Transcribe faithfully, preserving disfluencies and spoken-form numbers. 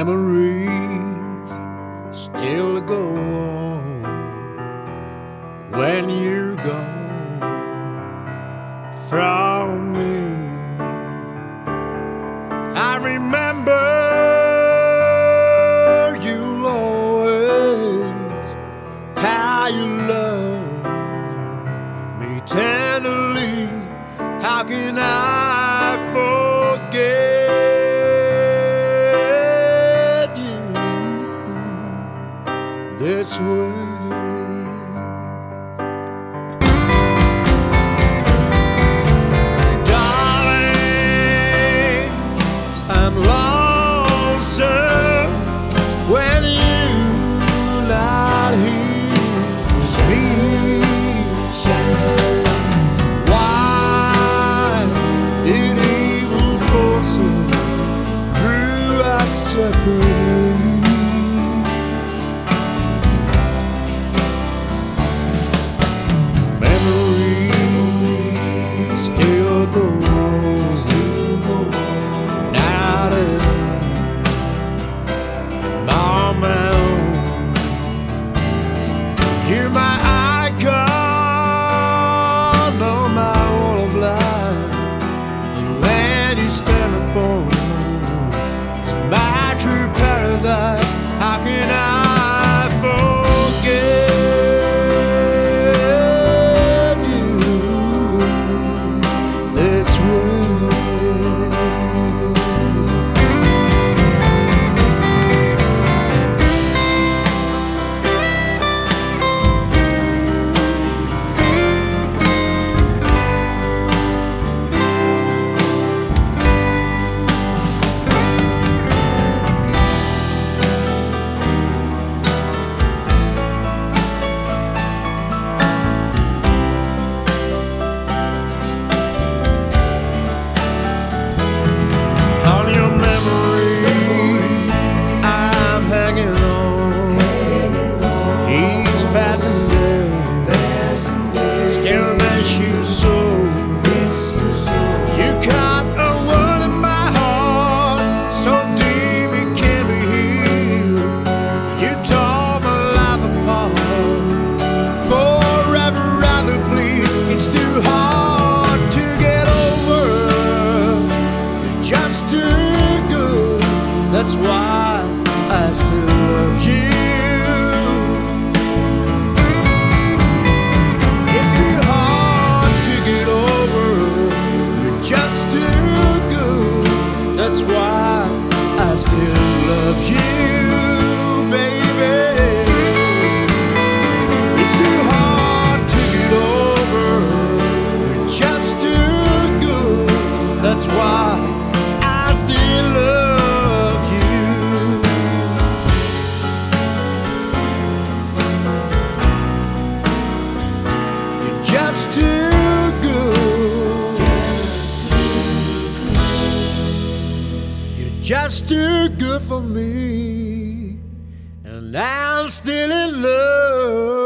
memories still go on when you're gone from me. I remember you'll always how you love me tenderly. How can I forget you this way? Darling, I'm lonesome when you're not here with me. Why did evil forces drew us separate? Memories still go on, still go on. Now that I'm on my own, you're my icon on my wall of life. The land you stand upon is my true paradise. How can I forget you this way? On your memory, I'm hanging on. Each passing day still miss you so. You caught a wound in my heart, so deep it can't be healed. You tore my life apart. Forever I will bleed. It's too hard to get over. Just too good. That's why I still love you. It's too hard to get over. You're just too good. That's why I still love you, baby. It's too hard to get over. You're just too good. That's why I still love you. You're just too good. You're just too good for me, and I'm still in love.